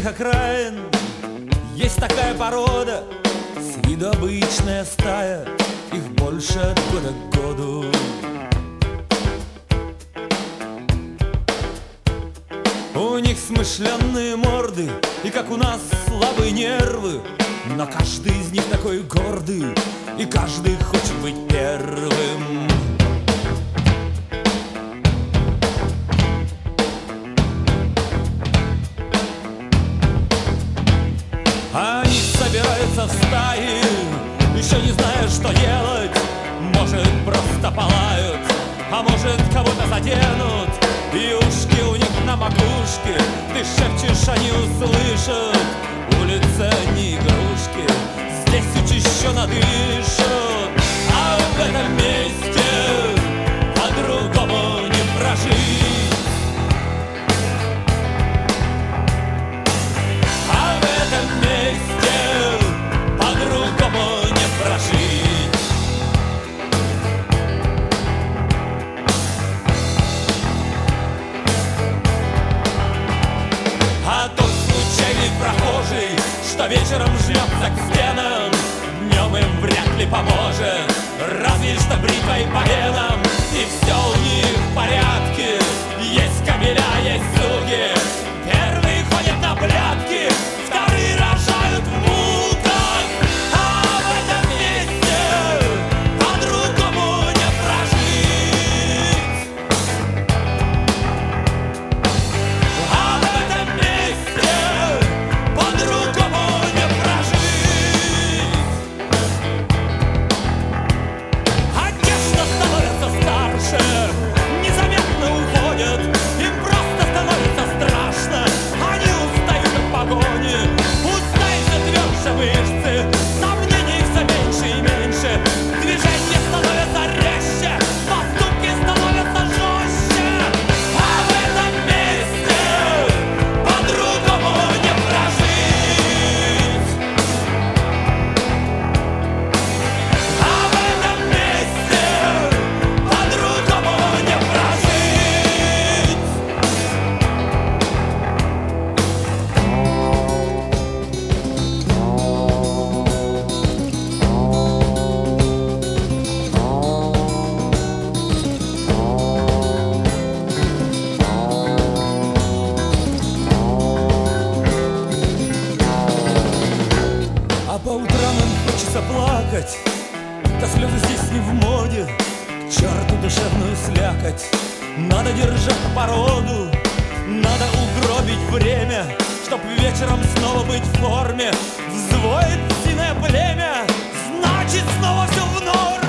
сельских окраин есть такая порода, с виду обычная стая, их больше от года к году. У них смышленные морды, и как у нас слабые нервы, но каждый из них такой гордый, и каждый хочет быть первым. Они собираются в стаи, еще не зная, что делать. Может, просто палают, а может, кого-то заденут. И ушки у них на макушке, ты шепчешь, они услышат. Улица не игрушки, здесь учащенно дышат. А в этом месте по-другому не прожить. А в этом месте по-другому не прожить. А тот случайный прохожий, что вечером жмется к стенам, днем им вряд ли поможет, разве что бритвой по венам. И все у них в порядке, есть кабеля, есть слуги. Первые ходят на блядки, вторые рожают в муках. А в этом месте по-другому не прожить. А в этом месте по-другому не прожить. А те, что становятся старше, незаметно уходят, им просто становится страшно. Они устают от погони, устают тверже мышцы, сомнений все меньше и меньше. Движения становятся резче, поступки становятся жестче. А в этом месте по-другому не прожить. А в этом месте по-другому не прожить. А по утрам им хочется плакать, да слезы здесь не в моде. К черту душевную слякоть, надо держать породу, надо угробить время, чтоб вечером снова быть в форме. Взвоет синое племя, значит снова все в норме.